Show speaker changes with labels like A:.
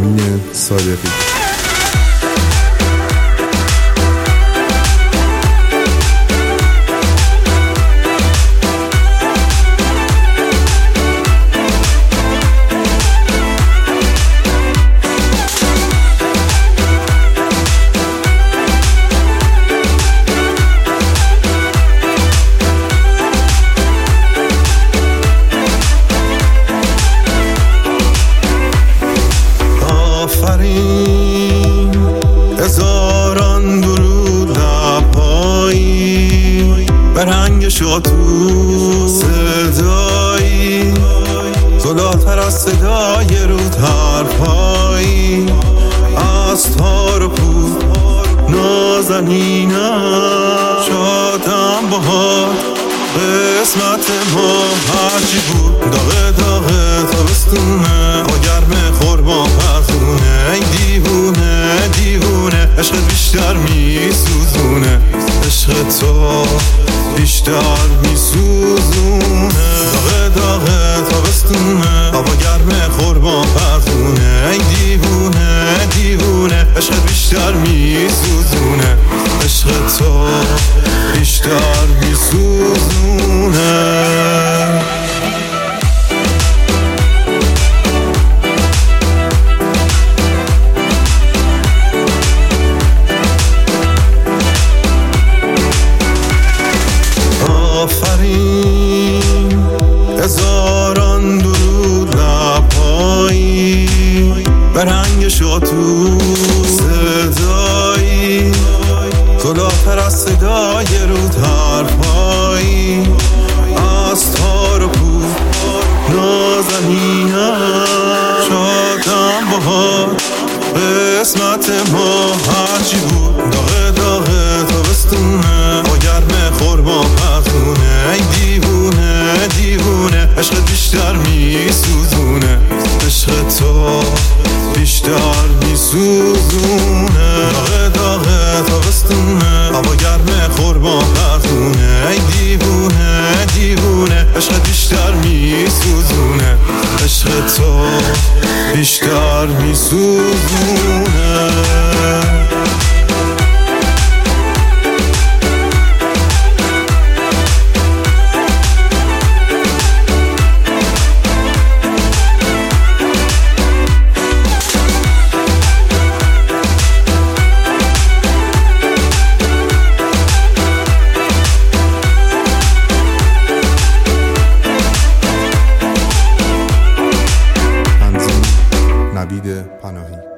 A: امین صادقی.
B: هزاران درود لبایی به رنگ شاتو صدایی زلاتر از صدای رود حرفایی از تار و پود نازنینم شادم باهات قسمت ما هرچی بود داغه داغه تابستونه با گرم خورما پرتونه ای دیوونه دیوونه عشقت بیشتر میسوزونه عشق تو بیشتر میسوزونه داغه داغه تابستونه با گرم خورما پرتونه ای دیوونه دیوونه عشقت بیشتر میسوزونه عشق تو بیشتر میسوزونه. آفرین هزاران درود لبایی به رنگ شاتو صدایی زلاتر از صدای رود حرفایی از تار و پود نازنینم شادم باهات قسمت ما هرچی بود داغه داغه تابستونه با گرم خورما پرتونه ای دیوونه دیوونه عشقت بیشتر میسوزونه عشق تو بیشتر میسوزونه داغه داغه تابستونه با گرم خورما پرتونه ای دیوونه دیوونه عشقت بیشتر میسوزونه عشق تو بیشتر میسوزونه.
A: نوید پناهی.